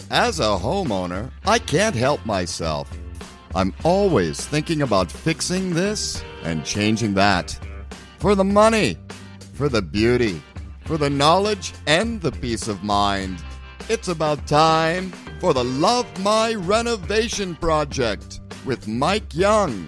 As a homeowner, I can't help myself. I'm always thinking about fixing this and changing that. For the money, for the beauty, for the knowledge and the peace of mind. It's about time for the Love My Renovation Project with Mike Young.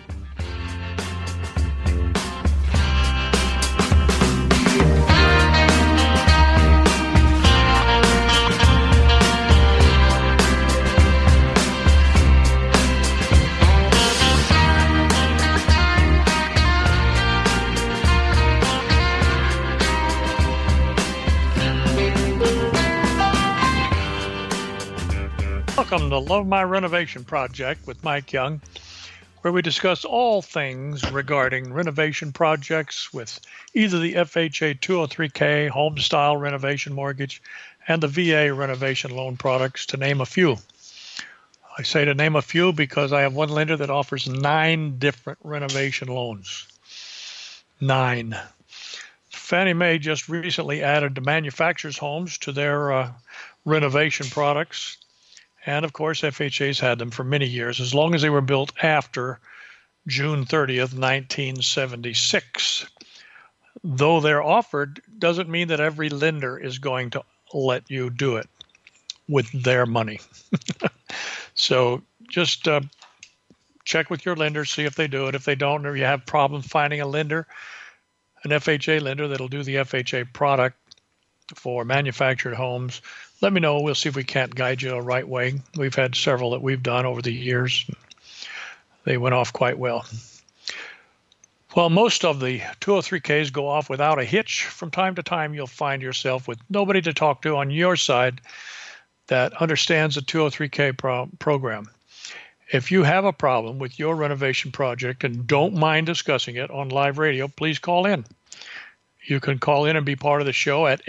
Welcome to Love My Renovation Project with Mike Young, where we discuss all things regarding renovation projects with either the FHA 203K home style renovation mortgage and the VA renovation loan products, to name a few. I say to name a few because I have one lender that offers 9 different renovation loans. 9. Fannie Mae just recently added the manufacturers' homes to their renovation products. And, of course, FHA's had them for many years, as long as they were built after June 30th, 1976. Though they're offered, doesn't mean that every lender is going to let you do it with their money. So just check with your lender, see if they do it. If they don't, or you have problems finding a lender, an FHA lender that'll do the FHA product for manufactured homes, let me know. We'll see if we can't guide you the right way. We've had several that we've done over the years. They went off quite well. Well, most of the 203Ks go off without a hitch. From time to time, you'll find yourself with nobody to talk to on your side that understands the 203K program. If you have a problem with your renovation project and don't mind discussing it on live radio, please call in. You can call in and be part of the show at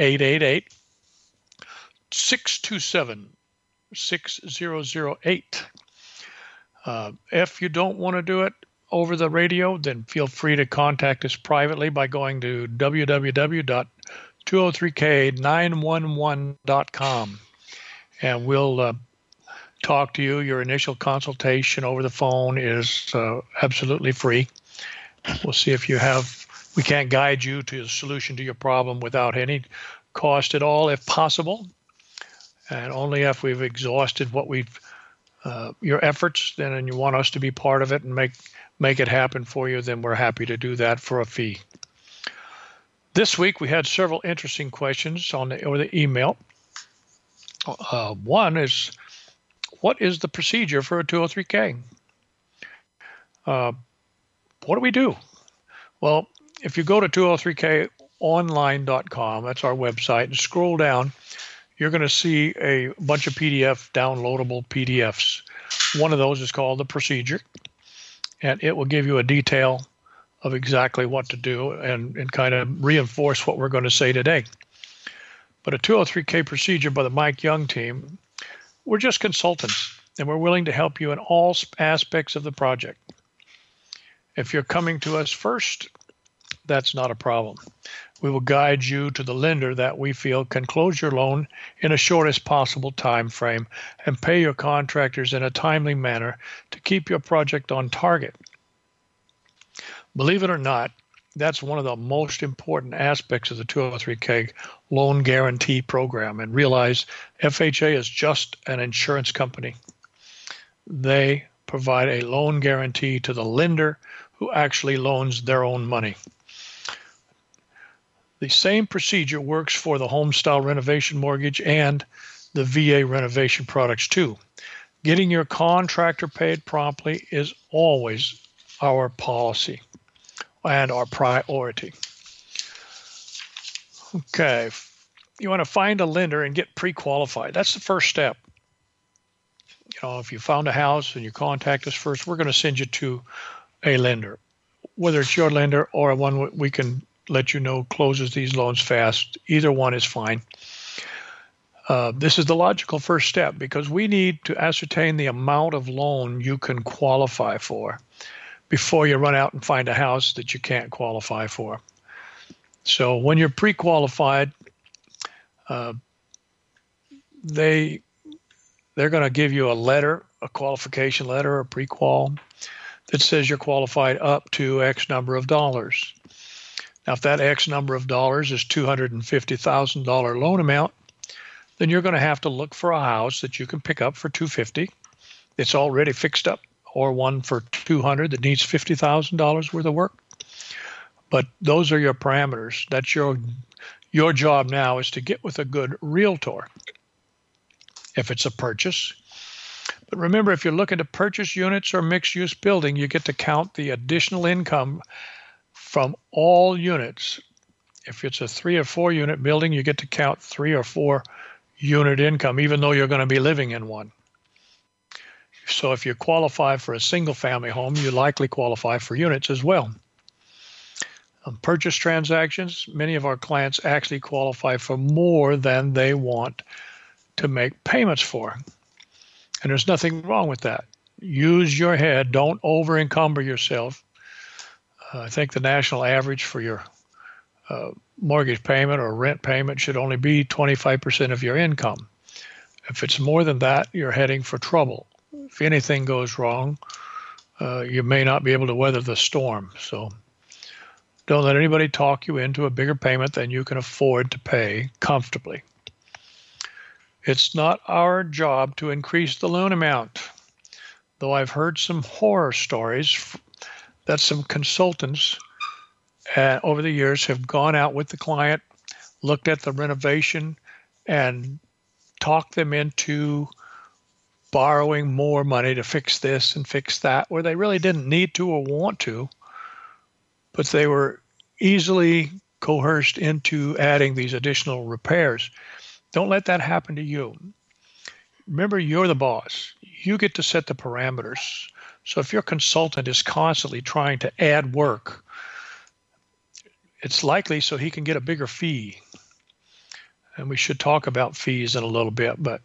888-627-6008. If you don't want to do it over the radio, then feel free to contact us privately by going to www.203k911.com, and we'll talk to you. Your initial consultation over the phone is absolutely free. We'll see if we can't guide you to a solution to your problem without any cost at all, if possible. And only if we've exhausted what your efforts, then, and you want us to be part of it and make it happen for you, then we're happy to do that for a fee. This week we had several interesting questions over the email. One is, what is the procedure for a 203K? What do we do? Well, if you go to 203konline.com, that's our website, and scroll down, you're going to see a bunch of downloadable PDFs. One of those is called the procedure, and it will give you a detail of exactly what to do and kind of reinforce what we're going to say today. But a 203K procedure by the Mike Young team, we're just consultants, and we're willing to help you in all aspects of the project. If you're coming to us first, that's not a problem. We will guide you to the lender that we feel can close your loan in a shortest possible time frame and pay your contractors in a timely manner to keep your project on target. Believe it or not, that's one of the most important aspects of the 203K loan guarantee program. And realize FHA is just an insurance company. They provide a loan guarantee to the lender who actually loans their own money. The same procedure works for the home style renovation mortgage and the VA renovation products too. Getting your contractor paid promptly is always our policy and our priority. Okay, you want to find a lender and get pre-qualified. That's the first step. If you found a house and you contact us first, we're going to send you to a lender, whether it's your lender or one we can let you know closes these loans fast. Either one is fine. This is the logical first step because we need to ascertain the amount of loan you can qualify for before you run out and find a house that you can't qualify for. So when you're pre-qualified, they they're going to give you a letter, a qualification letter, a pre-qual that says you're qualified up to X number of dollars. Now, if that X number of dollars is $250,000 loan amount, then you're going to have to look for a house that you can pick up for $250,000. It's already fixed up, or one for $200,000 that needs $50,000 worth of work. But those are your parameters. That's your job now is to get with a good realtor if it's a purchase. But remember, if you're looking to purchase units or mixed-use building, you get to count the additional income from all units. If it's a 3 or 4 unit building, you get to count 3 or 4 unit income, even though you're going to be living in one. So if you qualify for a single family home, you likely qualify for units as well. On purchase transactions, many of our clients actually qualify for more than they want to make payments for. And there's nothing wrong with that. Use your head. Don't over encumber yourself. I think the national average for your mortgage payment or rent payment should only be 25% of your income. If it's more than that, you're heading for trouble. If anything goes wrong, you may not be able to weather the storm. So don't let anybody talk you into a bigger payment than you can afford to pay comfortably. It's not our job to increase the loan amount, though I've heard some horror stories that some consultants over the years have gone out with the client, looked at the renovation, and talked them into borrowing more money to fix this and fix that, where they really didn't need to or want to, but they were easily coerced into adding these additional repairs. Don't let that happen to you. Remember, you're the boss. You get to set the parameters. So if your consultant is constantly trying to add work, it's likely so he can get a bigger fee. And we should talk about fees in a little bit, but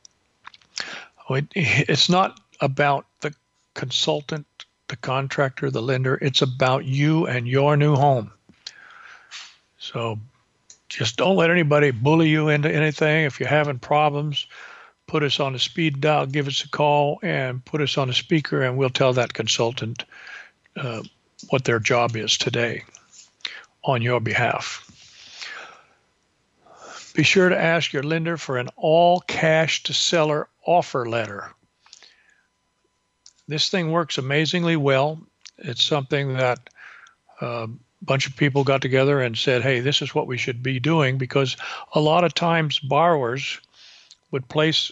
it's not about the consultant, the contractor, the lender. It's about you and your new home. So just don't let anybody bully you into anything. If you're having problems, put us on a speed dial, give us a call, and put us on a speaker, and we'll tell that consultant what their job is today on your behalf. Be sure to ask your lender for an all-cash-to-seller offer letter. This thing works amazingly well. It's something that a bunch of people got together and said, hey, this is what we should be doing, because a lot of times buyers would place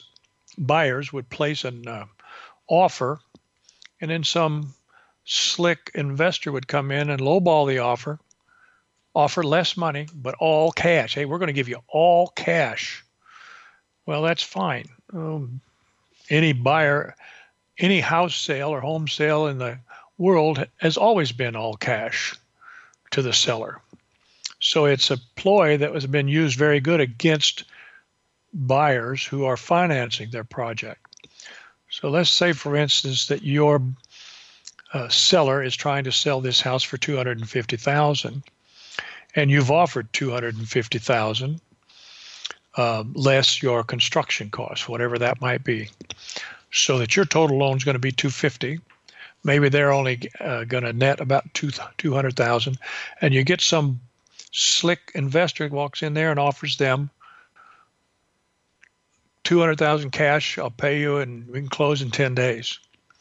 an offer, and then some slick investor would come in and lowball the offer less money, but all cash. Hey, we're going to give you all cash. Well, that's fine. Any buyer, any house sale or home sale in the world has always been all cash to the seller. So it's a ploy that has been used very good against buyers who are financing their project. So let's say, for instance, that your seller is trying to sell this house for $250,000, and you've offered $250,000 less your construction costs, whatever that might be, so that your total loan is going to be $250,000. Maybe they're only going to net about $200,000, and you get some slick investor who walks in there and offers them $200,000 cash. I'll pay you, and we can close in 10 days.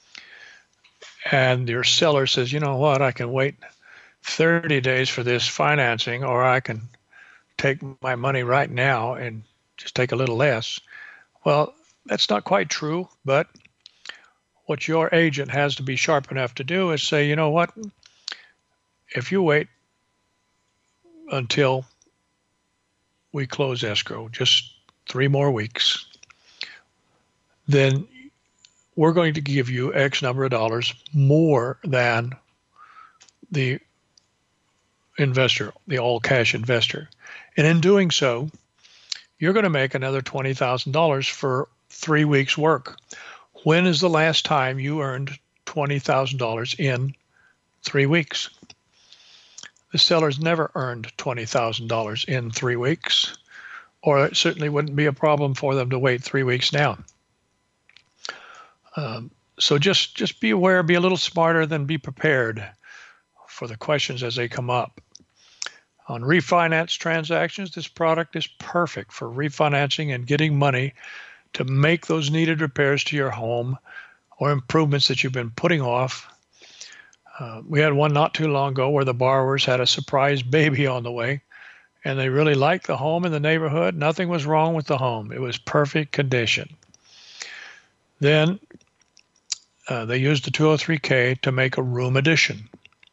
And your seller says, you know what, I can wait 30 days for this financing, or I can take my money right now and just take a little less. Well, that's not quite true, but what your agent has to be sharp enough to do is say, you know what, if you wait until we close escrow, just 3 more weeks, then we're going to give you X number of dollars more than the investor, the all-cash investor. And in doing so, you're going to make another $20,000 for 3 weeks' work. When is the last time you earned $20,000 in 3 weeks? The seller's never earned $20,000 in 3 weeks, or it certainly wouldn't be a problem for them to wait 3 weeks now. So just be aware, be a little smarter, than be prepared for the questions as they come up. On refinance transactions, this product is perfect for refinancing and getting money to make those needed repairs to your home or improvements that you've been putting off. We had one not too long ago where the borrowers had a surprise baby on the way, and they really liked the home in the neighborhood. Nothing was wrong with the home. It was perfect condition. Then they used the 203K to make a room addition.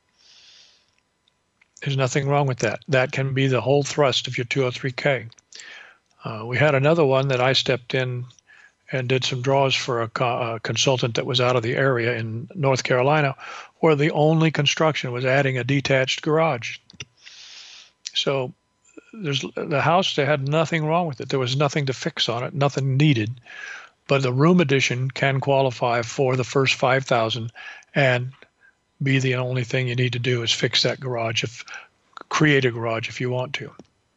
There's nothing wrong with that. That can be the whole thrust of your 203K. We had another one that I stepped in and did some draws for a consultant that was out of the area in North Carolina, where the only construction was adding a detached garage. So the house, they had nothing wrong with it. There was nothing to fix on it, nothing needed. But the room addition can qualify for the first $5,000 and be the only thing you need to do is fix that garage, create a garage if you want to.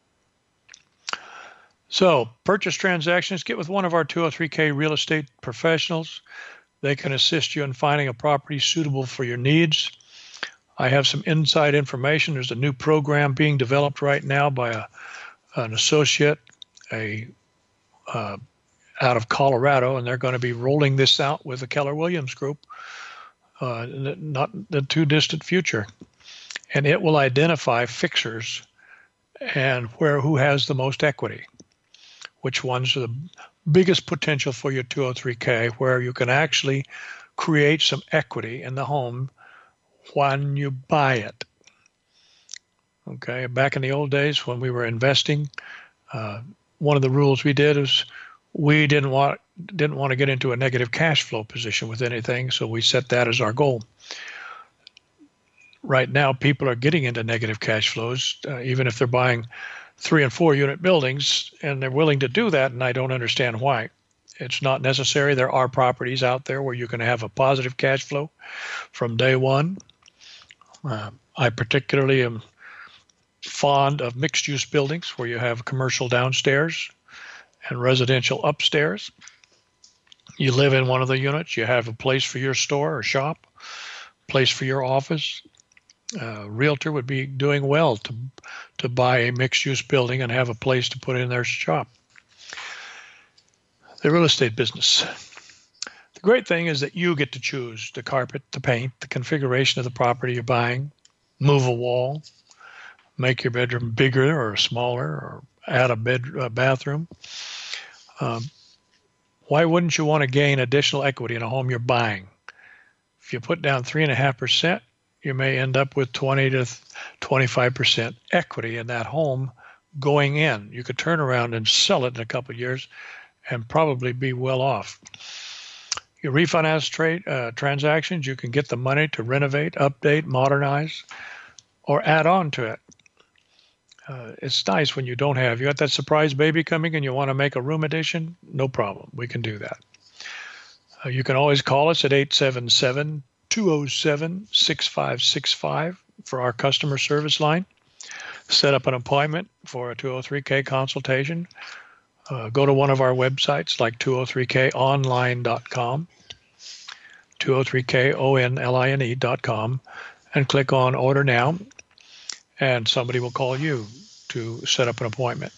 So purchase transactions, get with one of our 203K real estate professionals. They can assist you in finding a property suitable for your needs. I have some inside information. There's a new program being developed right now by an associate, out of Colorado, and they're going to be rolling this out with the Keller Williams Group, not the too distant future. And it will identify fixers and who has the most equity, which ones are the biggest potential for your 203K, where you can actually create some equity in the home when you buy it. Okay, back in the old days when we were investing, one of the rules we did is we didn't want to get into a negative cash flow position with anything, so we set that as our goal. Right now, people are getting into negative cash flows, even if they're buying 3 and 4 unit buildings, and they're willing to do that, and I don't understand why. It's not necessary. There are properties out there where you can have a positive cash flow from day one. I particularly am fond of mixed-use buildings where you have commercial downstairs and residential upstairs. You live in one of the units. You have a place for your store or shop, place for your office. A realtor would be doing well to buy a mixed-use building and have a place to put in their shop. The real estate business. The great thing is that you get to choose the carpet, the paint, the configuration of the property you're buying, move a wall, make your bedroom bigger or smaller, or add a bathroom. Why wouldn't you want to gain additional equity in a home you're buying? If you put down 3.5%, you may end up with 20 to 25% equity in that home going in. You could turn around and sell it in a couple of years and probably be well off. Your refinance transactions, you can get the money to renovate, update, modernize, or add on to it. It's nice when you got that surprise baby coming and you want to make a room addition, no problem. We can do that. You can always call us at 877-207-6565 for our customer service line. Set up an appointment for a 203K consultation. Go to one of our websites like 203konline.com, 203konline.com, and click on Order Now, and somebody will call you to set up an appointment.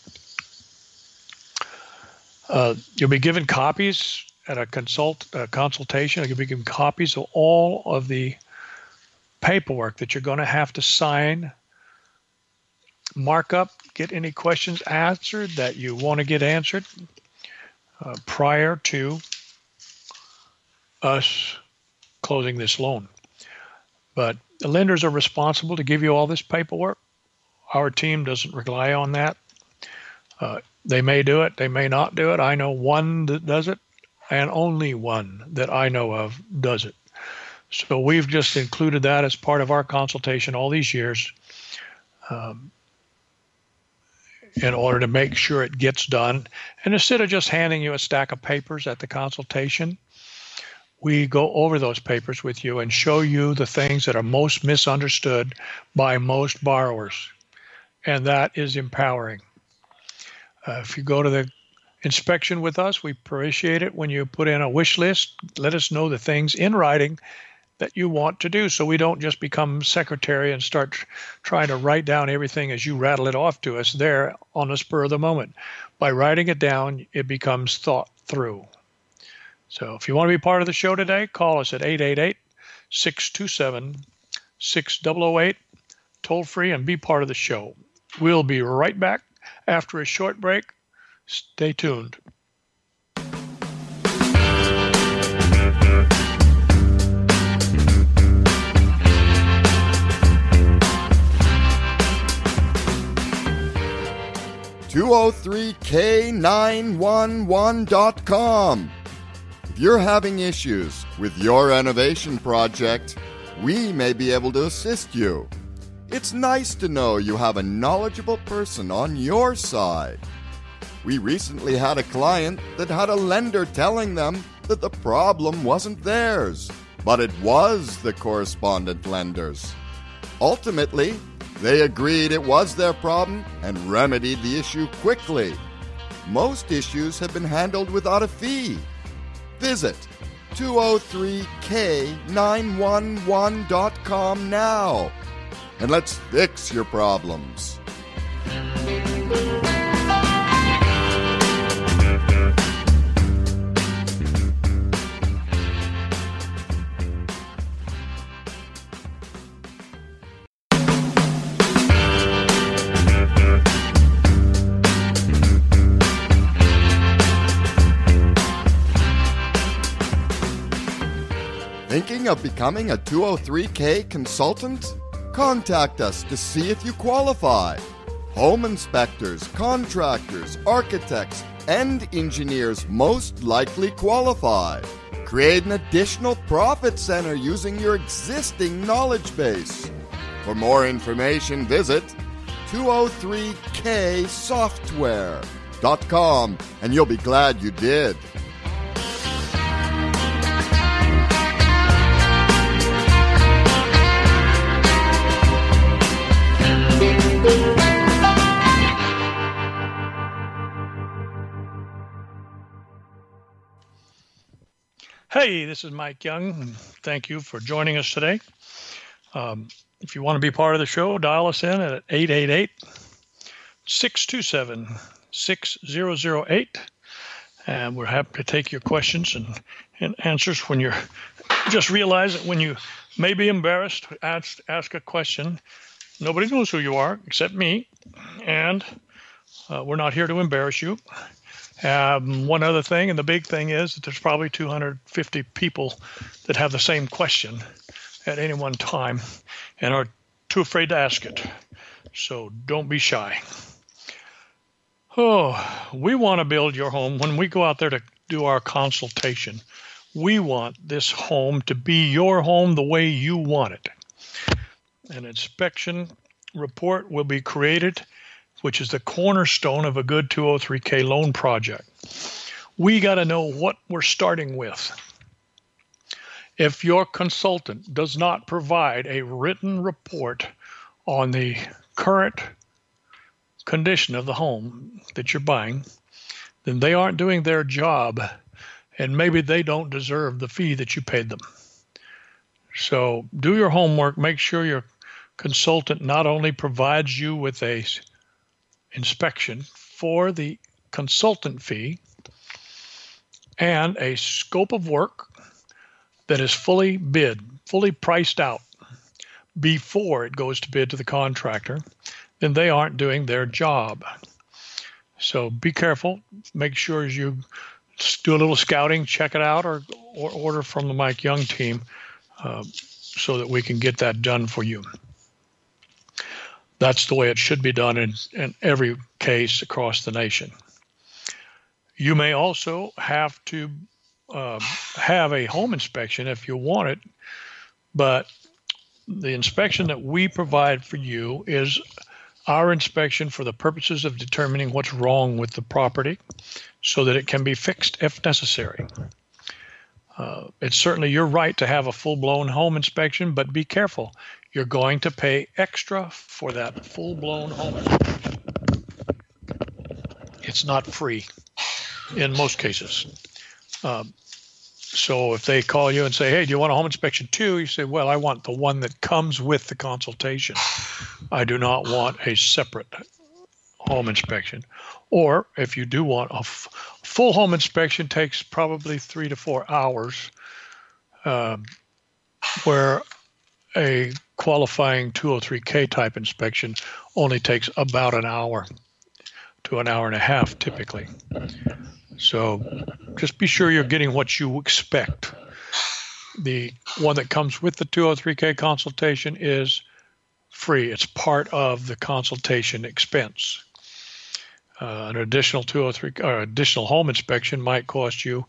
You'll be given copies at a consultation. You'll be given copies of all of the paperwork that you're going to have to sign, mark up, get any questions answered that you want to get answered prior to us closing this loan. But the lenders are responsible to give you all this paperwork. Our team doesn't rely on that. They may do it, they may not do it. I know one that does it, and only one that I know of does it. So we've just included that as part of our consultation all these years in order to make sure it gets done. And instead of just handing you a stack of papers at the consultation, we go over those papers with you and show you the things that are most misunderstood by most borrowers. And that is empowering. If you go to the inspection with us. We appreciate it when you put in a wish list. Let us know the things in writing that you want to do, so we don't just become secretary and start trying to write down everything as you rattle it off to us there on the spur of the moment. By writing it down, it becomes thought through. So if you want to be part of the show today, call us at 888-627-6008, toll free, and be part of the show. We'll be right back after a short break. Stay tuned. $203K911.com. If you're having issues with your renovation project, we may be able to assist you. It's nice to know you have a knowledgeable person on your side. We recently had a client that had a lender telling them that the problem wasn't theirs, but it was the correspondent lender's. Ultimately, they agreed it was their problem and remedied the issue quickly. Most issues have been handled without a fee. Visit 203K911.com now, and let's fix your problems. Thinking of becoming a 203K consultant? Contact us to see if you qualify. Home inspectors, contractors, architects, and engineers most likely qualify. Create an additional profit center using your existing knowledge base. For more information, visit 203ksoftware.com, and you'll be glad you did. Hey, this is Mike Young. Thank you for joining us today. If you want to be part of the show, dial us in at 888-627-6008. And we're happy to take your questions and answers when you're just realize that when you may be embarrassed to ask a question, nobody knows who you are except me. And we're not here to embarrass you. One other thing, and the big thing is that there's probably 250 people that have the same question at any one time and are too afraid to ask it. So don't be shy. Oh, we want to build your home. When we go out there to do our consultation, we want this home to be your home the way you want it. An inspection report will be created, which is the cornerstone of a good 203K loan project. We got to know what we're starting with. If your consultant does not provide a written report on the current condition of the home that you're buying, then they aren't doing their job, and maybe they don't deserve the fee that you paid them. So do your homework. Make sure your consultant not only provides you with a inspection for the consultant fee and a scope of work that is fully bid, fully priced out before it goes to bid to the contractor, then they aren't doing their job. So be careful. Make sure you do a little scouting, check it out, or order from the Mike Young team so that we can get that done for you. That's the way it should be done in every case across the nation. You may also have to have a home inspection if you want it, but the inspection that we provide for you is our inspection for the purposes of determining what's wrong with the property so that it can be fixed if necessary. It's certainly your right to have a full-blown home inspection, but be careful. You're going to pay extra for that full-blown home inspection. It's not free. in most cases. So if they call you and say, hey, do you want a home inspection too? You say, well, I want the one that comes with the consultation. I do not want a separate home inspection. Or if you do want a full home inspection, takes probably 3 to 4 hours, where a qualifying 203K type inspection only takes about an hour to an hour and a half typically. So just be sure you're getting what you expect. The one that comes with the 203K consultation is free. It's part of the consultation expense. An additional 203 or additional home inspection might cost you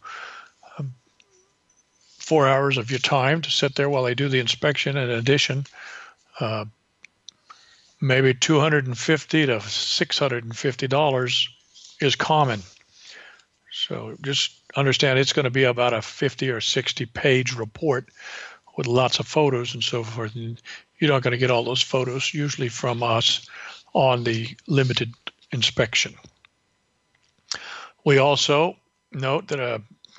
4 hours of your time to sit there while they do the inspection. In addition, maybe $250 to $650 is common. So just understand it's going to be about a 50 or 60 page report with lots of photos and so forth. And you're not going to get all those photos usually from us on the limited inspection. We also note that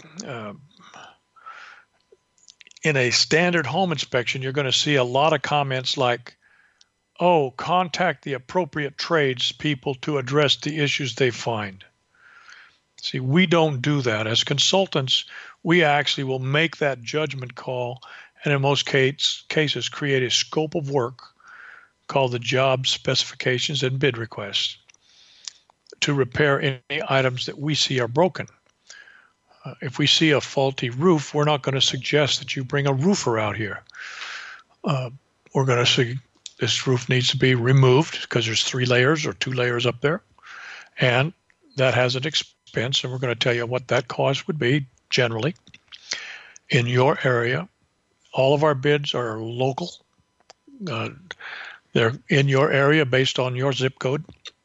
in a standard home inspection, you're going to see a lot of comments like, oh, contact the appropriate tradespeople to address the issues they find. See, we don't do that. As consultants, we actually will make that judgment call and in most cases create a scope of work called the job specifications and bid requests to repair any items that we see are broken. If we see a faulty roof, we're not going to suggest that you bring a roofer out here. We're going to say this roof needs to be removed because there's 3 layers or 2 layers up there, and that has an expense, and we're going to tell you what that cost would be generally in your area. All of our bids are local. They're in your area based on your zip code.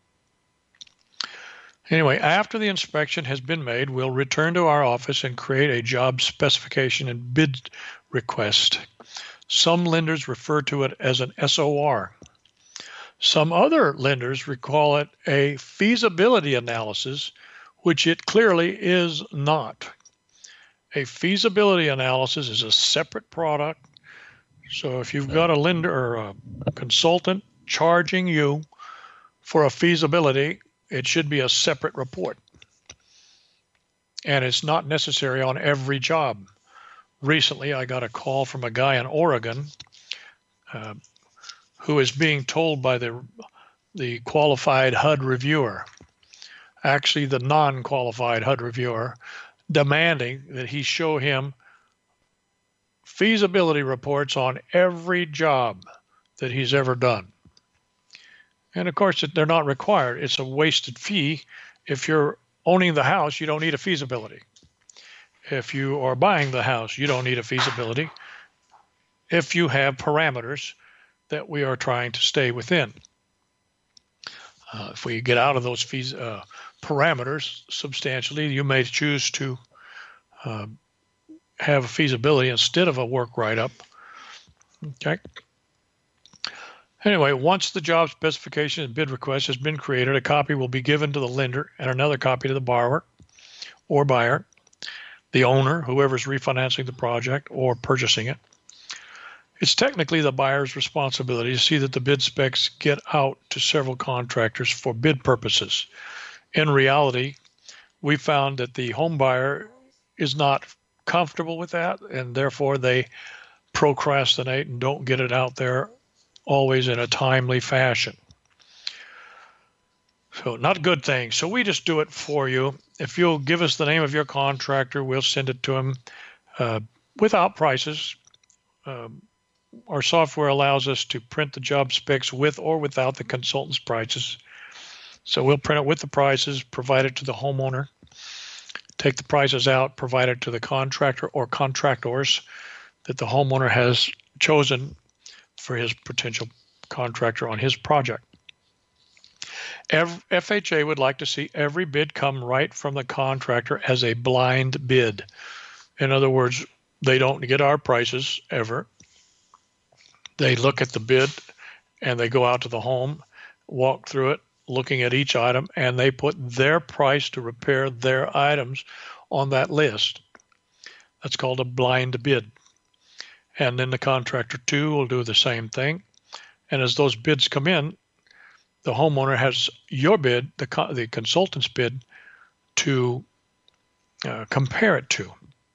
Anyway, after the inspection has been made, we'll return to our office and create a job specification and bid request. Some lenders refer to it as an SOR. Some other lenders recall it a feasibility analysis, which it clearly is not. A feasibility analysis is a separate product. So if you've got a lender or a consultant charging you for a feasibility, it should be a separate report. And it's not necessary on every job. Recently, I got a call from a guy in Oregon who is being told by the qualified HUD reviewer, actually the non-qualified HUD reviewer, demanding that he show him feasibility reports on every job that he's ever done. And of course, they're not required. It's a wasted fee. If you're owning the house, you don't need a feasibility. If you are buying the house, you don't need a feasibility if you have parameters that we are trying to stay within. If we get out of those parameters substantially, you may choose to have a feasibility instead of a work write-up. Okay. Anyway, once the job specification and bid request has been created, a copy will be given to the lender and another copy to the borrower or buyer, the owner, whoever's refinancing the project or purchasing it. It's technically the buyer's responsibility to see that the bid specs get out to several contractors for bid purposes. In reality, we found that the home buyer is not comfortable with that, and therefore they procrastinate and don't get it out there always in a timely fashion. So not a good thing. So we just do it for you. If you'll give us the name of your contractor, we'll send it to him without prices. Our software allows us to print the job specs with or without the consultant's prices. So we'll print it with the prices, provide it to the homeowner, take the prices out, provide it to the contractor or contractors that the homeowner has chosen for his potential contractor on his project. FHA would like to see every bid come right from the contractor as a blind bid. In other words, they don't get our prices ever. They look at the bid and they go out to the home, walk through it, looking at each item, and they put their price to repair their items on that list. That's called a blind bid. And then the contractor 2 will do the same thing. And as those bids come in, the homeowner has your bid, the consultant's bid, to compare it to.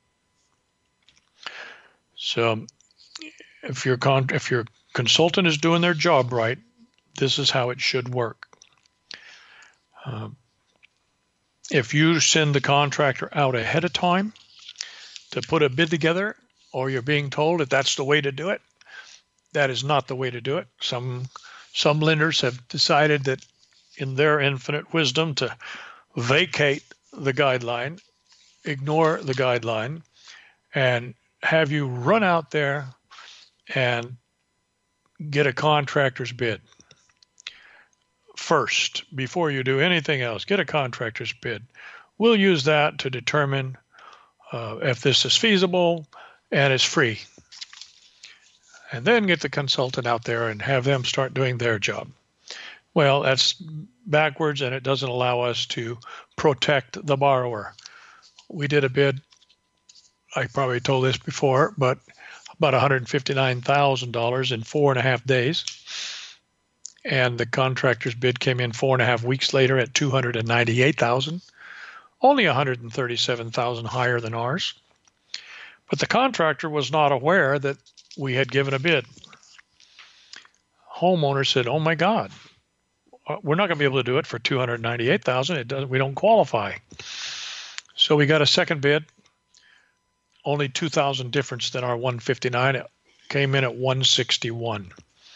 So if your consultant is doing their job right, this is how it should work. If you send the contractor out ahead of time to put a bid together, or you're being told that that's the way to do it, that is not the way to do it. Some lenders have decided that in their infinite wisdom to vacate the guideline, ignore the guideline, and have you run out there and get a contractor's bid. First, before you do anything else, get a contractor's bid. We'll use that to determine if this is feasible and is free. And then get the consultant out there and have them start doing their job. Well, that's backwards, and it doesn't allow us to protect the borrower. We did a bid, I probably told this before, but about $159,000 in 4.5 days. And the contractor's bid came in 4.5 weeks later at $298,000, only $137,000 higher than ours. But the contractor was not aware that we had given a bid. Homeowner said, "Oh my God, we're not going to be able to do it for $298,000. We don't qualify." So we got a second bid, only $2,000 difference than our $159. It came in at $161.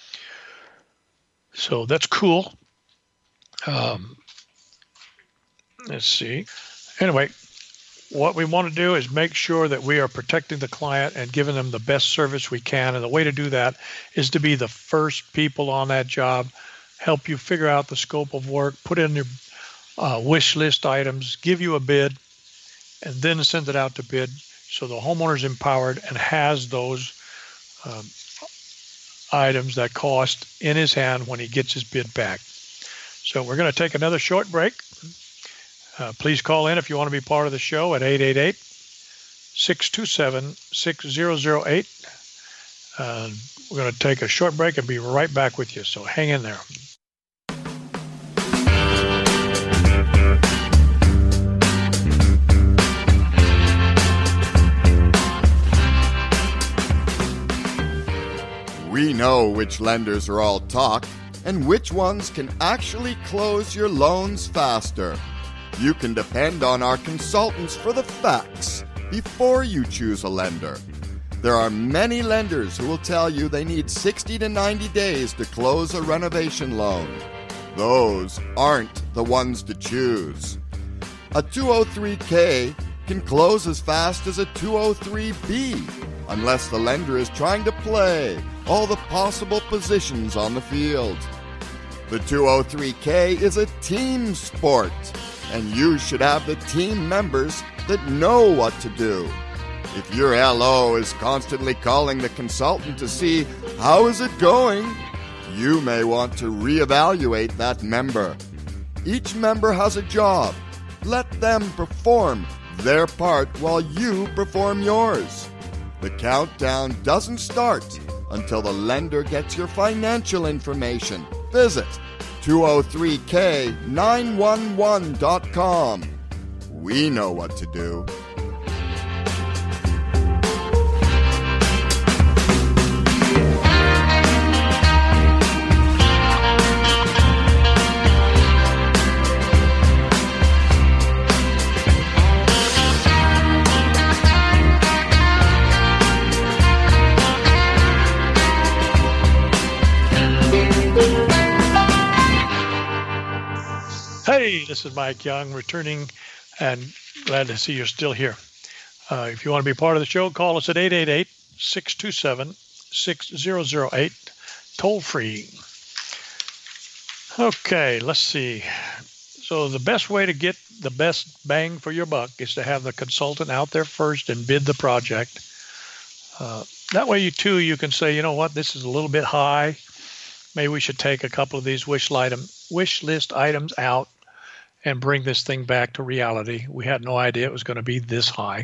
So that's cool. Let's see. Anyway, what we want to do is make sure that we are protecting the client and giving them the best service we can. And the way to do that is to be the first people on that job, help you figure out the scope of work, put in your wish list items, give you a bid, and then send it out to bid so the homeowner's empowered and has those items, that cost, in his hand when he gets his bid back. So we're going to take another short break. Please call in if you want to be part of the show at 888-627-6008. We're going to take a short break and be right back with you, so hang in there. We know which lenders are all talk and which ones can actually close your loans faster. You can depend on our consultants for the facts before you choose a lender. There are many lenders who will tell you they need 60 to 90 days to close a renovation loan. Those aren't the ones to choose. A 203K can close as fast as a 203B, unless the lender is trying to play all the possible positions on the field. The 203K is a team sport, and you should have the team members that know what to do. If your LO is constantly calling the consultant to see how is it going, you may want to reevaluate that member. Each member has a job. Let them perform their part while you perform yours. The countdown doesn't start until the lender gets your financial information. Visit 203k911.com. We know what to do. Hey, this is Mike Young returning, and glad to see you're still here. If you want to be part of the show, call us at 888-627-6008, toll free. Okay, let's see. So the best way to get the best bang for your buck is to have the consultant out there first and bid the project. That way you can say, you know what, this is a little bit high. Maybe we should take a couple of these wish wish list items out and bring this thing back to reality. We had no idea it was going to be this high.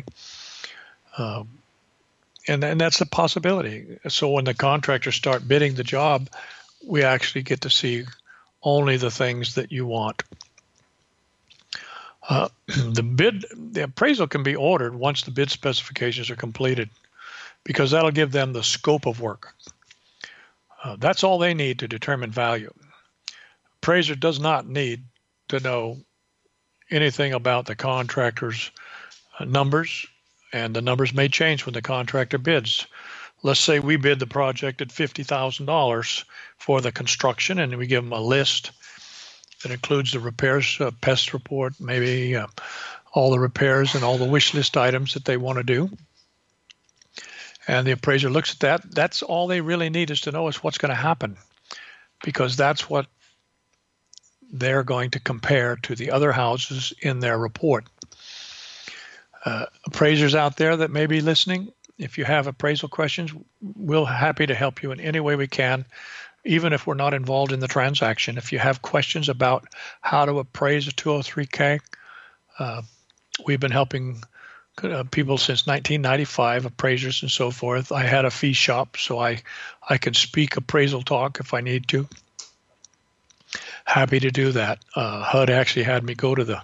And that's a possibility. So when the contractors start bidding the job, we actually get to see only the things that you want. The appraisal can be ordered once the bid specifications are completed, because that'll give them the scope of work. That's all they need to determine value. Appraiser does not need to know anything about the contractor's numbers, and the numbers may change when the contractor bids. Let's say we bid the project at $50,000 for the construction, and we give them a list that includes the repairs, pest report, maybe all the repairs and all the wish list items that they want to do. And the appraiser looks at that. That's all they really need is to know is what's going to happen, because that's what they're going to compare to the other houses in their report. Appraisers out there that may be listening, if you have appraisal questions, we're happy to help you in any way we can, even if we're not involved in the transaction. If you have questions about how to appraise a 203K, we've been helping people since 1995, appraisers and so forth. I had a fee shop, so I can speak appraisal talk if I need to. Happy to do that. HUD actually had me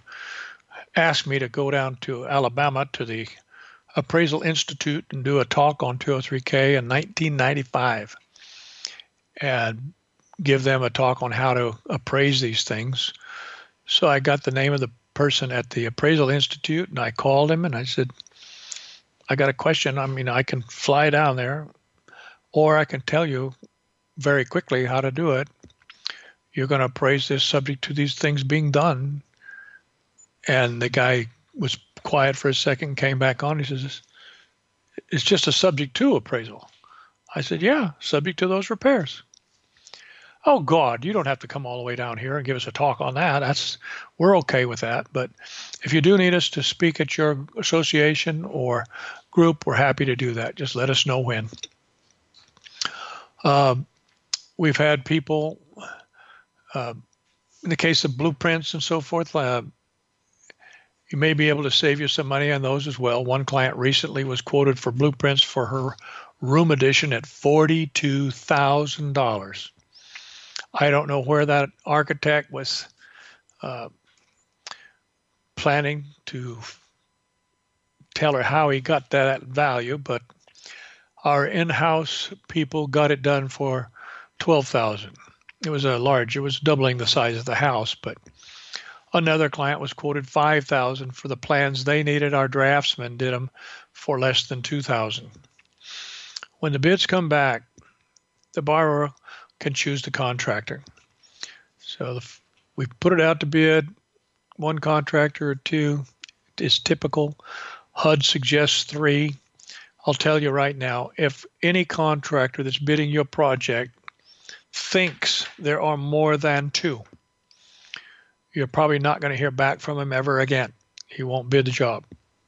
asked me to go down to Alabama to the Appraisal Institute and do a talk on 203K in 1995 and give them a talk on how to appraise these things. So I got the name of the person at the Appraisal Institute, and I called him and I said, I got a question. I mean, I can fly down there, or I can tell you very quickly how to do it. You're going to appraise this subject to these things being done. And the guy was quiet for a second, came back on. He says, it's just a subject to appraisal. I said, yeah, subject to those repairs. Oh, God, you don't have to come all the way down here and give us a talk on that. We're okay with that. But if you do need us to speak at your association or group, we're happy to do that. Just let us know when. We've had people, in the case of blueprints and so forth, you may be able to save you some money on those as well. One client recently was quoted for blueprints for her room addition at $42,000. I don't know where that architect was planning to tell her how he got that value, but our in-house people got it done for $12,000. It was it was doubling the size of the house, but another client was quoted $5,000 for the plans they needed. Our draftsman did them for less than $2,000. When the bids come back, the borrower can choose the contractor. So we put it out to bid. One contractor or two is typical. HUD suggests 3. I'll tell you right now, if any contractor that's bidding your project thinks there are more than 2, you're probably not going to hear back from him ever again. He won't bid the job.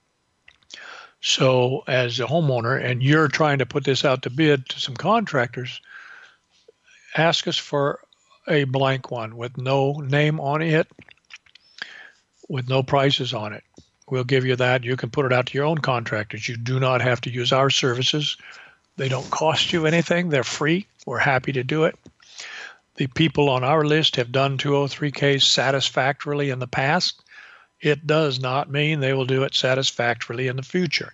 So as a homeowner, and you're trying to put this out to bid to some contractors, ask us for a blank one with no name on it, with no prices on it. We'll give you that. You can put it out to your own contractors. You do not have to use our services. They don't cost you anything. They're free. We're happy to do it. The people on our list have done 203Ks satisfactorily in the past. It does not mean they will do it satisfactorily in the future.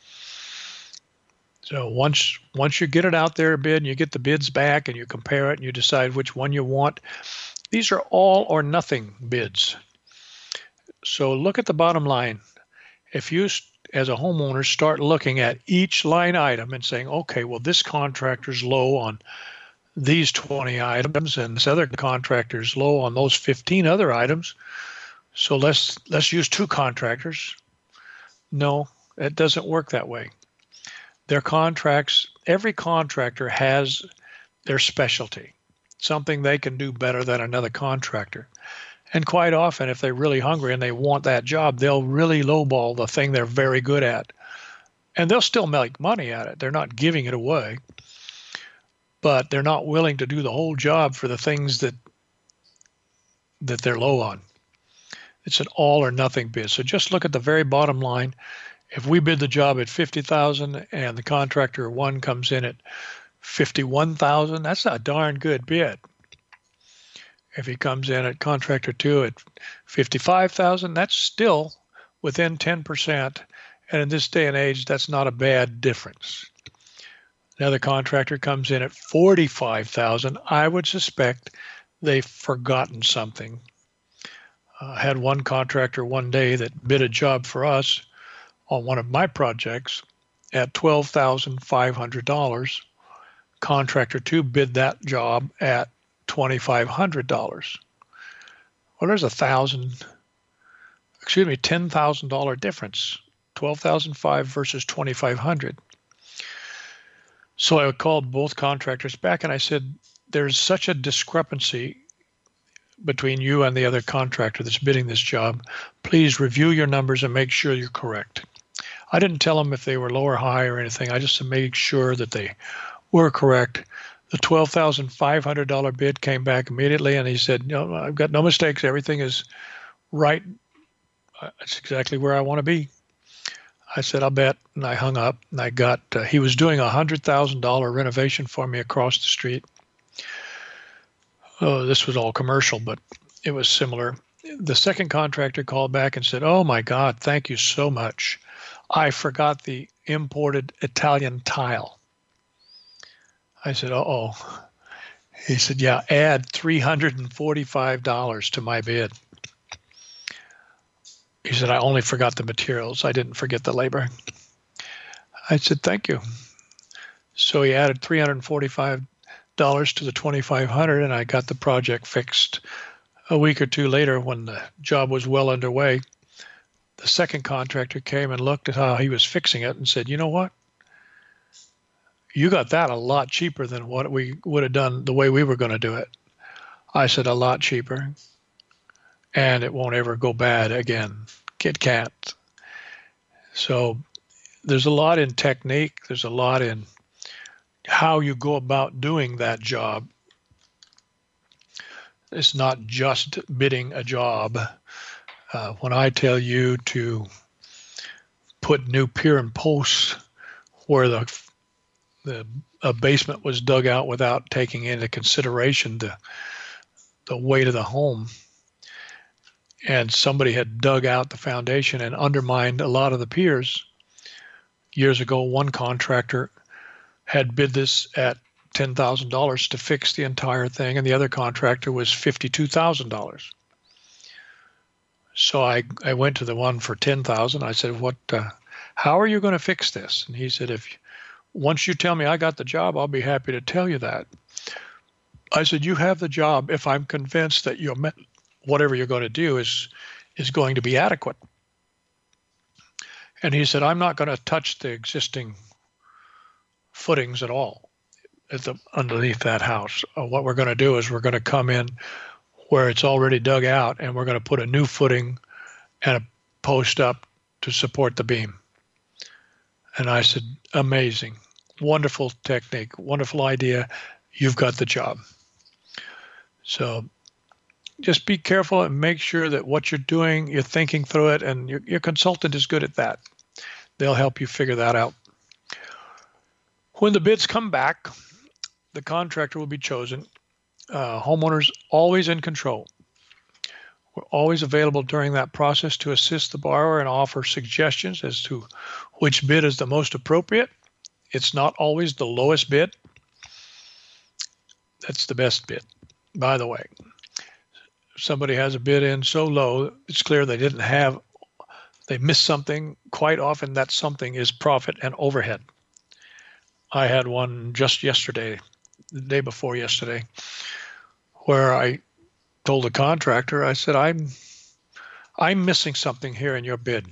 So once you get it out there, bid, and you get the bids back and you compare it and you decide which one you want, these are all or nothing bids. So look at the bottom line. If you, as a homeowner, start looking at each line item and saying, okay, well, this contractor's low on these 20 items and this other contractor's low on those 15 other items, so let's use 2 contractors. No, it doesn't work that way. Their contracts, every contractor has their specialty, something they can do better than another contractor. And quite often, if they're really hungry and they want that job, they'll really lowball the thing they're very good at. And they'll still make money at it. They're not giving it away. But they're not willing to do the whole job for the things that that they're low on. It's an all or nothing bid. So just look at the very bottom line. If we bid the job at 50,000 and the contractor one comes in at 51,000, that's a darn good bid. If he comes in at contractor two at 55,000, that's still within 10%. And in this day and age, that's not a bad difference. Another contractor comes in at 45,000. I would suspect they've forgotten something. I had one contractor one day that bid a job for us on one of my projects at $12,500. Contractor two bid that job at $2,500. Well, there's $10,000 difference. $12,500 versus $2,500. So I called both contractors back and I said, there's such a discrepancy between you and the other contractor that's bidding this job. Please review your numbers and make sure you're correct. I didn't tell them if they were low or high or anything. I just made sure that they were correct. The $12,500 bid came back immediately, and he said, "No, I've got no mistakes. Everything is right. It's exactly where I want to be." I said, "I'll bet," and I hung up. And I got. He was doing a $100,000 renovation for me across the street. Oh, this was all commercial, but it was similar. The second contractor called back and said, "Oh my God, thank you so much. I forgot the imported Italian tile." I said, "Uh-oh." He said, "Yeah, add $345 to my bid." He said, "I only forgot the materials. I didn't forget the labor." I said, "Thank you." So he added $345 to the $2,500, and I got the project fixed. A week or two later, when the job was well underway, the second contractor came and looked at how he was fixing it and said, "You know what? You got that a lot cheaper than what we would have done the way we were going to do it." I said, "A lot cheaper, and it won't ever go bad again. It can't." So there's a lot in technique. There's a lot in how you go about doing that job. It's not just bidding a job. When I tell you to put new pier and posts where a basement was dug out without taking into consideration the weight of the home, and somebody had dug out the foundation and undermined a lot of the piers. Years ago, one contractor had bid this at $10,000 to fix the entire thing, and the other contractor was $52,000. So I went to the one for $10,000. I said, how are you going to fix this? And he said, once you tell me I got the job, I'll be happy to tell you that. I said, you have the job if I'm convinced that whatever you're going to do is going to be adequate. And he said, I'm not going to touch the existing footings at all underneath that house. What we're going to do is we're going to come in where it's already dug out, and we're going to put a new footing and a post up to support the beam. And I said, amazing, wonderful technique, wonderful idea. You've got the job. So just be careful and make sure that what you're doing, you're thinking through it, and your consultant is good at that. They'll help you figure that out. When the bids come back, the contractor will be chosen. Homeowners always in control. We're always available during that process to assist the borrower and offer suggestions as to which bid is the most appropriate. It's not always the lowest bid. That's the best bid, by the way. If somebody has a bid in so low, it's clear they missed something. Quite often that something is profit and overhead. I had one just yesterday, the day before yesterday, where I told the contractor, I said, I'm missing something here in your bid.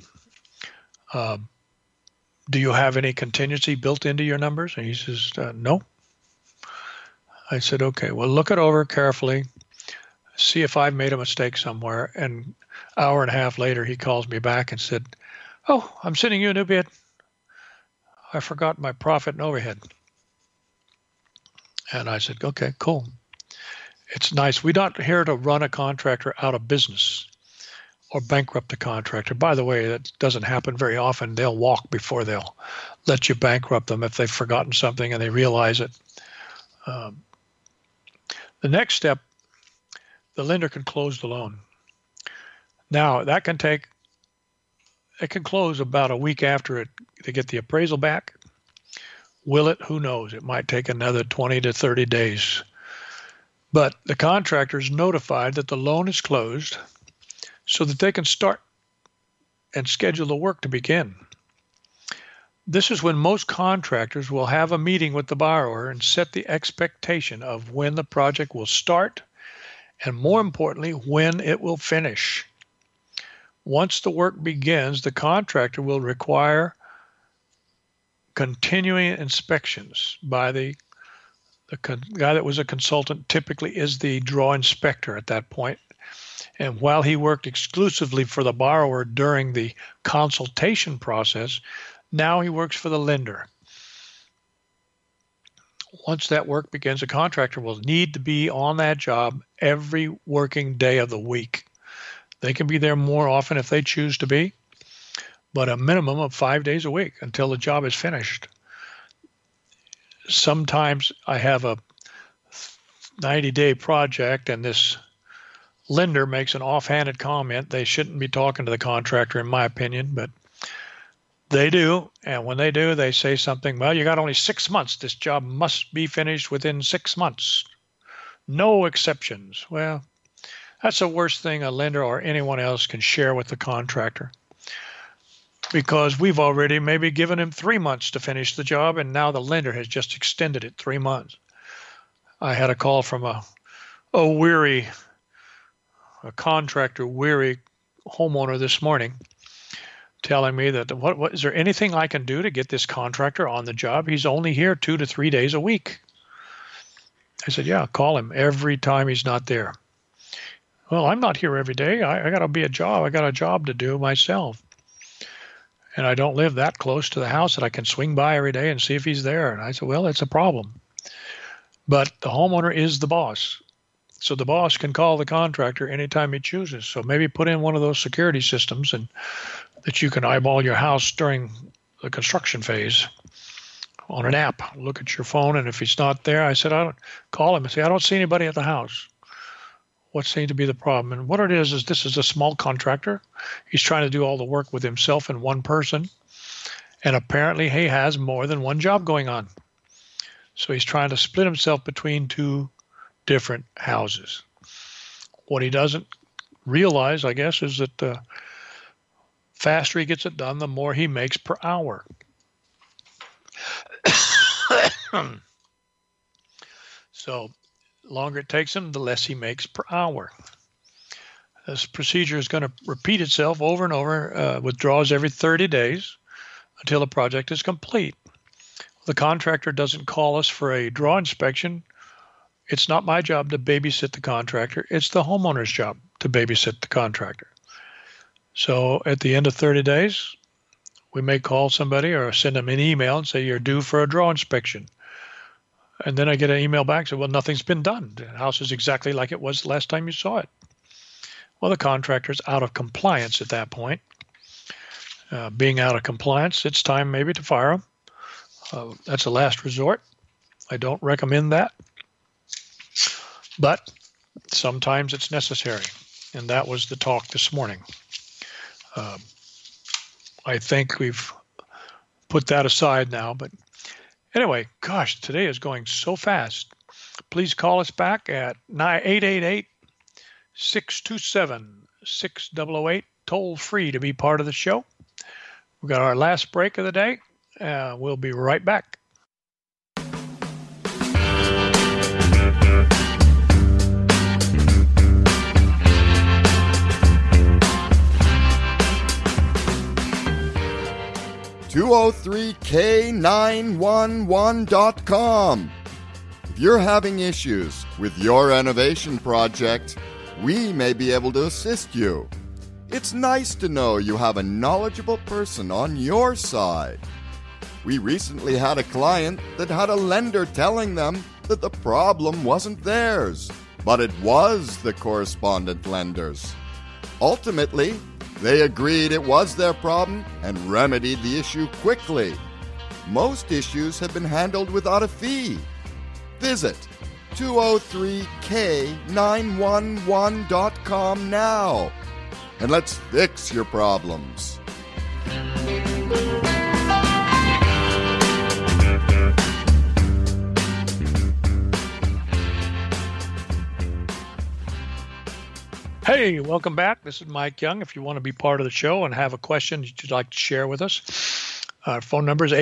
Do you have any contingency built into your numbers? And he says, no. I said, okay, well, look it over carefully, see if I've made a mistake somewhere. And an hour and a half later, he calls me back and said, oh, I'm sending you a new bid. I forgot my profit and overhead. And I said, okay, cool. It's nice. We're not here to run a contractor out of business or bankrupt the contractor. By the way, that doesn't happen very often. They'll walk before they'll let you bankrupt them if they've forgotten something and they realize it. The next step, the lender can close the loan. Now, it can close about a week after they get the appraisal back. Will it? Who knows? It might take another 20 to 30 days. But the contractor is notified that the loan is closed so that they can start and schedule the work to begin. This is when most contractors will have a meeting with the borrower and set the expectation of when the project will start and, more importantly, when it will finish. Once the work begins, the contractor will require continuing inspections by the guy that was a consultant, typically is the draw inspector at that point. And while he worked exclusively for the borrower during the consultation process, now he works for the lender. Once that work begins, a contractor will need to be on that job every working day of the week. They can be there more often if they choose to be, but a minimum of 5 days a week until the job is finished. Sometimes I have a 90-day project and this lender makes an offhanded comment. They shouldn't be talking to the contractor, in my opinion, but they do. And when they do, they say something, well, you got only 6 months. This job must be finished within 6 months. No exceptions. Well, that's the worst thing a lender or anyone else can share with the contractor, because we've already maybe given him 3 months to finish the job, and now the lender has just extended it 3 months. I had a call from a contractor weary homeowner this morning telling me that, what is there anything I can do to get this contractor on the job? He's only here 2 to 3 days a week. I said, yeah, call him every time he's not there. Well, I'm not here every day. I got a job to do myself. And I don't live that close to the house that I can swing by every day and see if he's there. And I said, well, it's a problem. But the homeowner is the boss. So the boss can call the contractor anytime he chooses. So maybe put in one of those security systems and that you can eyeball your house during the construction phase on an app. Look at your phone, and if he's not there, I said, call him and say, I don't see anybody at the house. What seemed to be the problem? And what it is this is a small contractor. He's trying to do all the work with himself and one person. And apparently he has more than one job going on. So he's trying to split himself between 2 different houses. What he doesn't realize, I guess, is that the faster he gets it done, the more he makes per hour. So longer it takes him, the less he makes per hour. This procedure is going to repeat itself over and over, withdraws every 30 days until the project is complete. The contractor doesn't call us for a draw inspection. It's not my job to babysit the contractor. It's the homeowner's job to babysit the contractor. So at the end of 30 days, we may call somebody or send them an email and say, you're due for a draw inspection. And then I get an email back, say, well, nothing's been done. The house is exactly like it was the last time you saw it. Well, the contractor's out of compliance at that point. Being out of compliance, it's time maybe to fire them. That's a last resort. I don't recommend that. But sometimes it's necessary. And that was the talk this morning. I think we've put that aside now, but anyway, gosh, today is going so fast. Please call us back at 888-627-6008, toll free to be part of the show. We've got our last break of the day. We'll be right back. .203k911.com. If you're having issues with your renovation project, we may be able to assist you. It's nice to know you have a knowledgeable person on your side. We recently had a client that had a lender telling them that the problem wasn't theirs. but it was the correspondent lenders. Ultimately, they agreed it was their problem and remedied the issue quickly. Most issues have been handled without a fee. Visit 203k911.com now, and let's fix your problems. Hey, welcome back. This is Mike Young. If you want to be part of the show and have a question that you'd like to share with us, our phone number is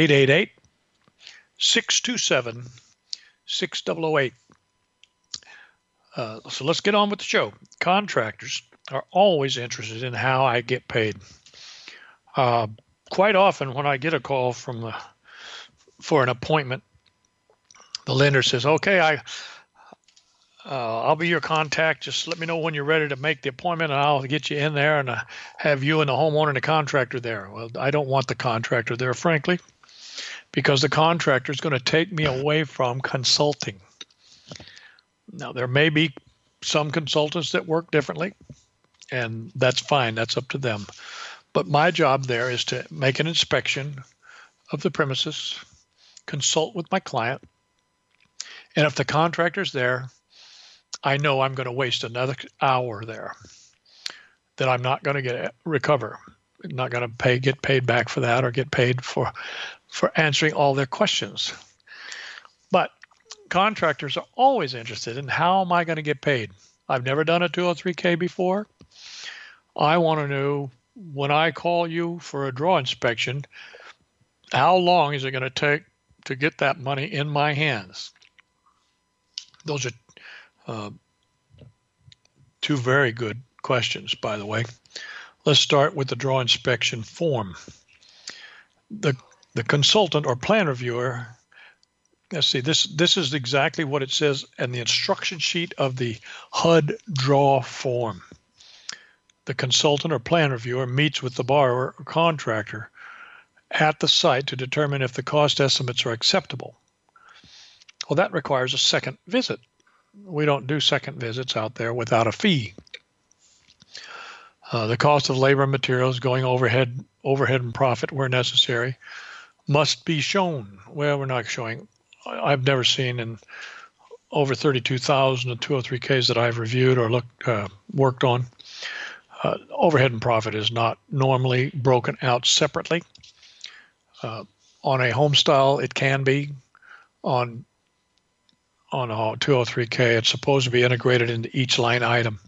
888-627-6008. So let's get on with the show. Contractors are always interested in how I get paid. Quite often when I get a call for an appointment, the lender says, okay, I'll be your contact. Just let me know when you're ready to make the appointment, and I'll get you in there and have you and the homeowner and the contractor there. Well, I don't want the contractor there, frankly, because the contractor is going to take me away from consulting. Now, there may be some consultants that work differently, and that's fine. That's up to them. But my job there is to make an inspection of the premises, consult with my client, and if the contractor's there, I know I'm going to waste another hour there that I'm not going to recover. I'm not going to get paid back for that or get paid for answering all their questions. But contractors are always interested in how am I going to get paid? I've never done a 203K before. I want to know when I call you for a draw inspection, how long is it going to take to get that money in my hands? Those are two very good questions, by the way. Let's start with the draw inspection form. The consultant or plan reviewer, let's see, this is exactly what it says in the instruction sheet of the HUD draw form. The consultant or plan reviewer meets with the borrower or contractor at the site to determine if the cost estimates are acceptable. Well, that requires a second visit. We don't do second visits out there without a fee. The cost of labor and materials going overhead and profit where necessary must be shown. Well, we're not showing. I've never seen in over 32,000 of 203Ks that I've reviewed or worked on. Overhead and profit is not normally broken out separately. On a home style, it can be. On a 203K, it's supposed to be integrated into each line item.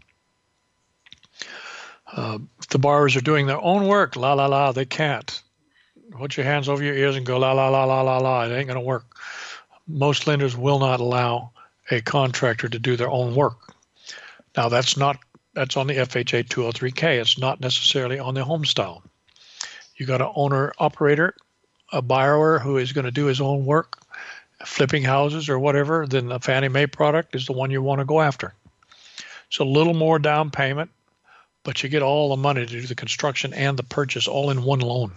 If the borrowers are doing their own work, they can't. Put your hands over your ears and go la. It ain't going to work. Most lenders will not allow a contractor to do their own work. Now, that's on the FHA 203K. It's not necessarily on the home style. You got an owner-operator, a borrower who is going to do his own work, flipping houses or whatever, then the Fannie Mae product is the one you want to go after. So a little more down payment, but you get all the money to do the construction and the purchase all in one loan.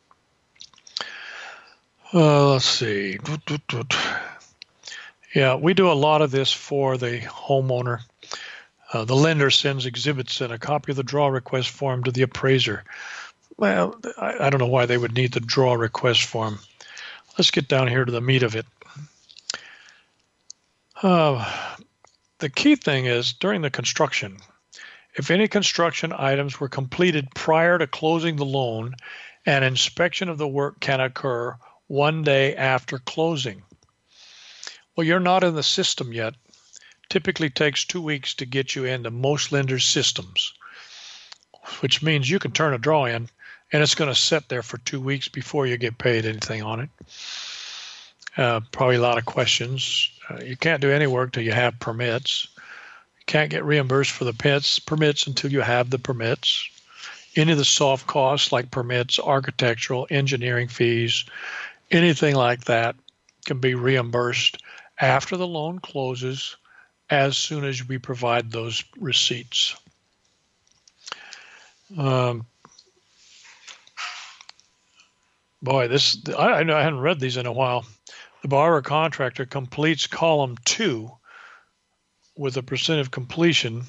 Let's see. Yeah, we do a lot of this for the homeowner. The lender sends exhibits and a copy of the draw request form to the appraiser. Well, I don't know why they would need the draw request form. Let's get down here to the meat of it. The key thing is during the construction, if any construction items were completed prior to closing the loan, an inspection of the work can occur 1 day after closing. Well, you're not in the system yet. Typically takes 2 weeks to get you into most lenders' systems, which means you can turn a draw in and it's going to sit there for 2 weeks before you get paid anything on it. Probably a lot of questions. You can't do any work till you have permits. You can't get reimbursed for the permits until you have the permits. Any of the soft costs like permits, architectural, engineering fees, anything like that can be reimbursed after the loan closes as soon as we provide those receipts. Boy, I hadn't read these in a while. The borrower contractor completes column 2 with a percent of completion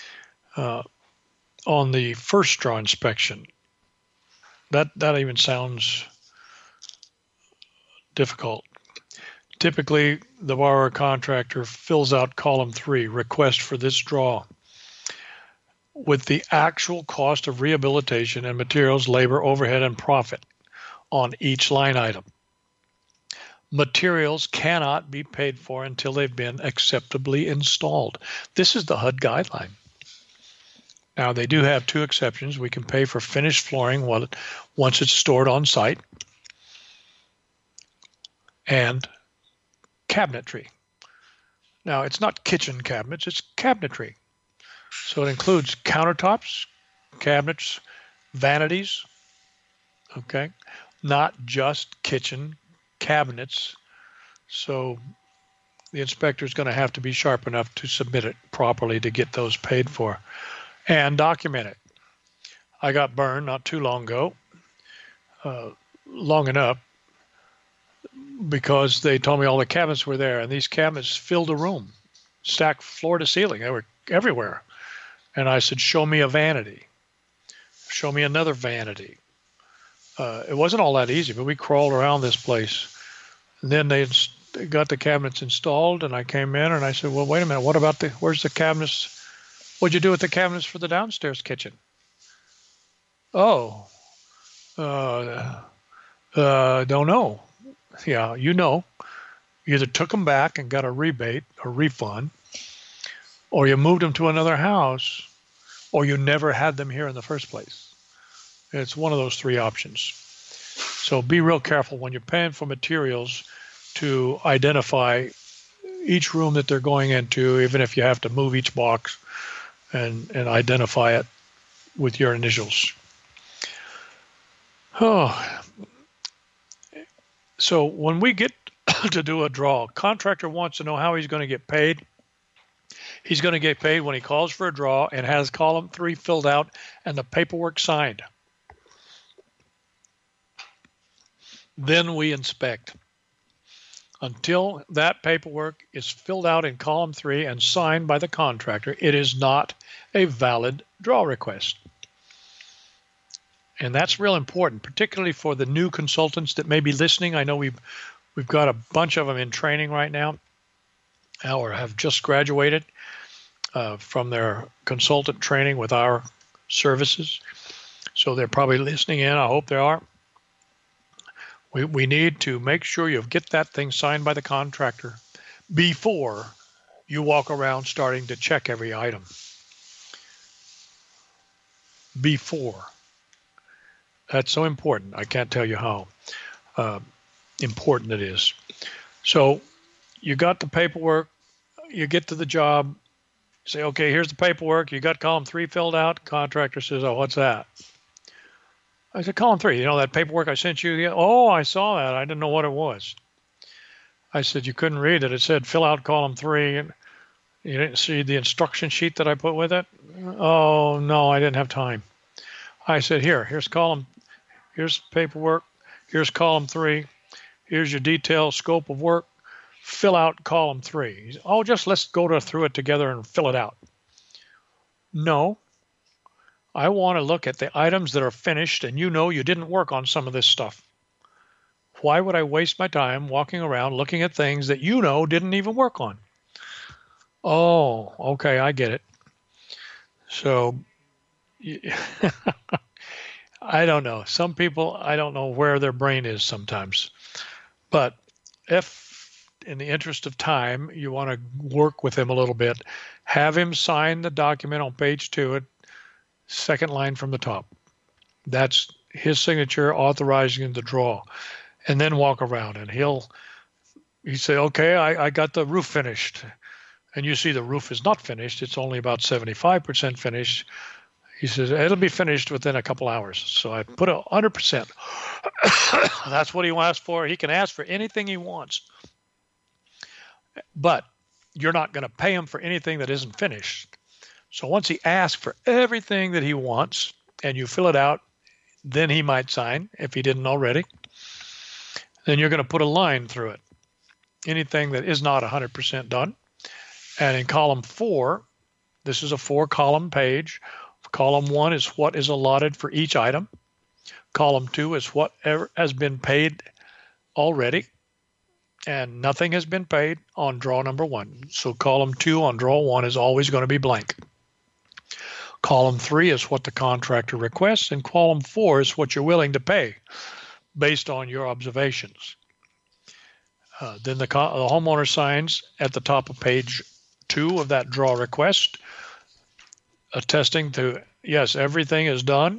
on the first draw inspection. That even sounds difficult. Typically, the borrower contractor fills out column 3, request for this draw, with the actual cost of rehabilitation and materials, labor, overhead, and profit on each line item. Materials cannot be paid for until they've been acceptably installed. This is the HUD guideline. Now, they do have 2 exceptions. We can pay for finished flooring once it's stored on site, and cabinetry. Now, it's not kitchen cabinets, it's cabinetry. So it includes countertops, cabinets, vanities, okay? Not just kitchen cabinets. So the inspector is going to have to be sharp enough to submit it properly to get those paid for and document it. I got burned not too long ago, long enough, because they told me all the cabinets were there, and these cabinets filled a room, stacked floor to ceiling. They were everywhere. And I said, show me a vanity. Show me another vanity. It wasn't all that easy, but we crawled around this place. And then they got the cabinets installed, and I came in and I said, well, wait a minute, what about where's the cabinets? What'd you do with the cabinets for the downstairs kitchen? Oh, don't know. Yeah, you know. You either took them back and got a rebate or refund, or you moved them to another house, or you never had them here in the first place. It's one of those 3 options. So be real careful when you're paying for materials to identify each room that they're going into, even if you have to move each box and identify it with your initials. Oh. So when we get to do a draw, contractor wants to know how he's going to get paid. He's going to get paid when he calls for a draw and has column 3 filled out and the paperwork signed. Then we inspect. Until that paperwork is filled out in column 3 and signed by the contractor, it is not a valid draw request. And that's real important, particularly for the new consultants that may be listening. I know we've got a bunch of them in training right now, or have just graduated from their consultant training with our services. So they're probably listening in. I hope they are. We need to make sure you get that thing signed by the contractor before you walk around starting to check every item. Before. That's so important. I can't tell you how important it is. So you got the paperwork. You get to the job. Say, okay, here's the paperwork. You got column 3 filled out. Contractor says, oh, what's that? I said, column 3, you know that paperwork I sent you? Yeah. Oh, I saw that. I didn't know what it was. I said, you couldn't read it. It said, fill out column 3. And you didn't see the instruction sheet that I put with it? Oh, no, I didn't have time. I said, here's paperwork. Here's column 3. Here's your detailed scope of work. Fill out column 3. He said, oh, just let's go through it together and fill it out. No. I want to look at the items that are finished, and you know you didn't work on some of this stuff. Why would I waste my time walking around looking at things that you know didn't even work on? Oh, okay, I get it. So, I don't know. Some people, I don't know where their brain is sometimes. But if, in the interest of time, you want to work with him a little bit, have him sign the document on page 2, second line from the top. That's his signature authorizing the draw. And then walk around, and he'd say, okay, I got the roof finished. And you see the roof is not finished. It's only about 75% finished. He says, it'll be finished within a couple hours. So I put 100%. That's what he asked for. He can ask for anything he wants. But you're not going to pay him for anything that isn't finished. So once he asks for everything that he wants and you fill it out, then he might sign if he didn't already. Then you're going to put a line through it. Anything that is not 100% done, And in column 4, this is a 4-column page. Column 1 is what is allotted for each item. Column 2 is what has been paid already, and nothing has been paid on draw number 1. So column 2 on draw 1 is always going to be blank. Column 3 is what the contractor requests, and column 4 is what you're willing to pay based on your observations. Then the homeowner signs at the top of page 2 of that draw request, attesting to, yes, everything is done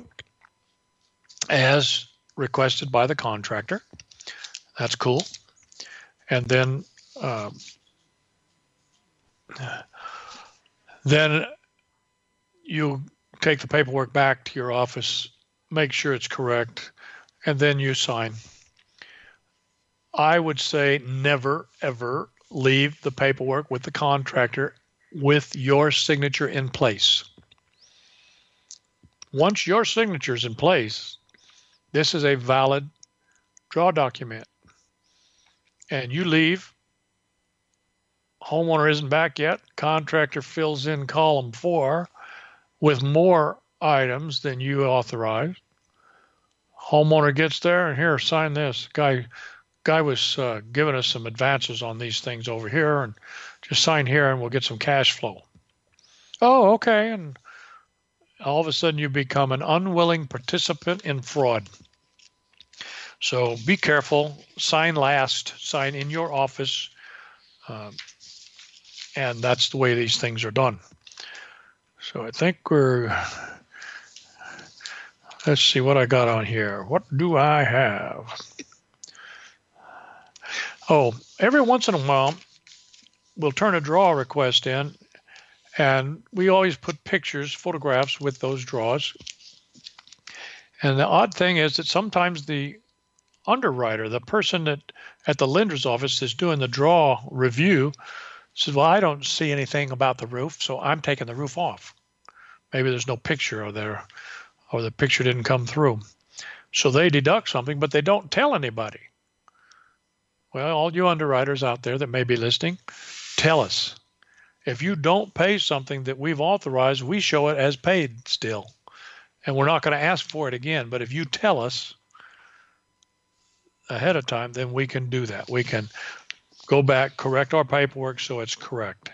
as requested by the contractor. That's cool. And then you take the paperwork back to your office, make sure it's correct, and then you sign. I would say never, ever leave the paperwork with the contractor with your signature in place. Once your signature is in place, this is a valid draw document. And you leave, homeowner isn't back yet, contractor fills in column 4 with more items than you authorized. Homeowner gets there, and here, sign this. Guy was giving us some advances on these things over here, and just sign here and we'll get some cash flow. Oh, okay. And all of a sudden you become an unwilling participant in fraud. So be careful, sign last, sign in your office, and that's the way these things are done. So I think let's see what I got on here. What do I have? Oh, every once in a while, we'll turn a draw request in, and we always put pictures, photographs with those draws. And the odd thing is that sometimes the underwriter, the person that at the lender's office is doing the draw review, says, well, I don't see anything about the roof, so I'm taking the roof off. Maybe there's no picture there, or the picture didn't come through. So they deduct something, but they don't tell anybody. Well, all you underwriters out there that may be listening, tell us. If you don't pay something that we've authorized, we show it as paid still. And we're not going to ask for it again. But if you tell us ahead of time, then we can do that. We can go back, correct our paperwork so it's correct.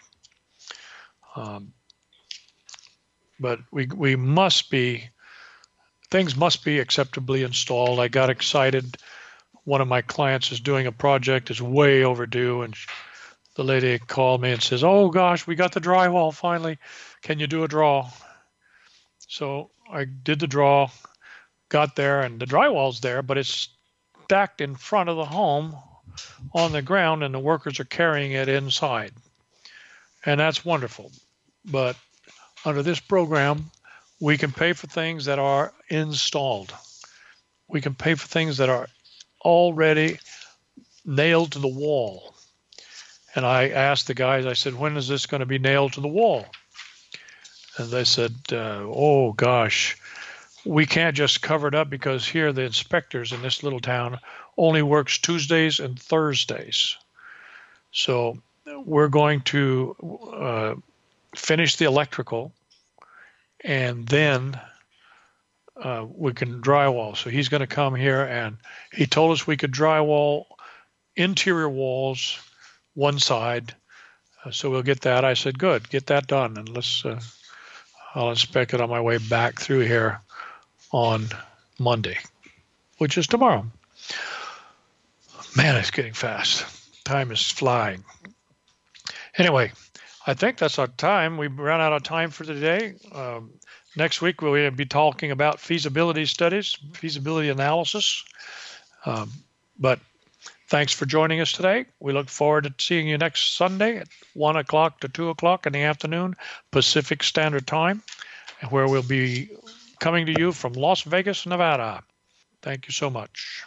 But we must be, things must be acceptably installed. I got excited. One of my clients is doing a project, is way overdue, and the lady called me and says, oh gosh, we got the drywall finally. Can you do a draw? So I did the draw, got there, and the drywall's there, but it's stacked in front of the home on the ground, and the workers are carrying it inside. And that's wonderful. But under this program, we can pay for things that are installed. We can pay for things that are already nailed to the wall. And I asked the guys, I said, when is this going to be nailed to the wall? And they said, oh gosh, we can't just cover it up because here the inspectors in this little town only works Tuesdays and Thursdays. So we're going to finish the electrical, and then we can drywall. So he's going to come here, and he told us we could drywall interior walls one side. So we'll get that. I said, good, get that done. And I'll inspect it on my way back through here on Monday, which is tomorrow. Man, it's getting fast. Time is flying. Anyway, I think that's our time. We've run out of time for today. Next week, we'll be talking about feasibility studies, feasibility analysis. But thanks for joining us today. We look forward to seeing you next Sunday at 1 o'clock to 2 o'clock in the afternoon, Pacific Standard Time, where we'll be coming to you from Las Vegas, Nevada. Thank you so much.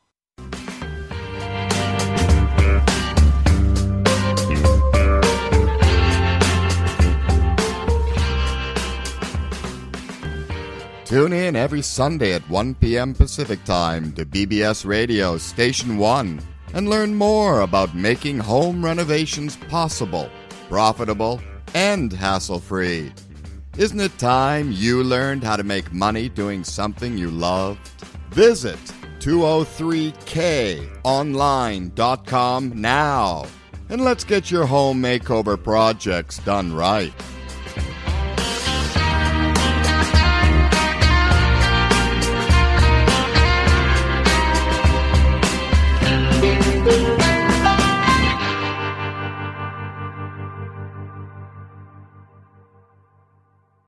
Tune in every Sunday at 1 p.m. Pacific Time to BBS Radio Station 1 and learn more about making home renovations possible profitable, and hassle-free. Isn't it time you learned how to make money doing something you loved? Visit 203konline.com now, and let's get your home makeover projects done right.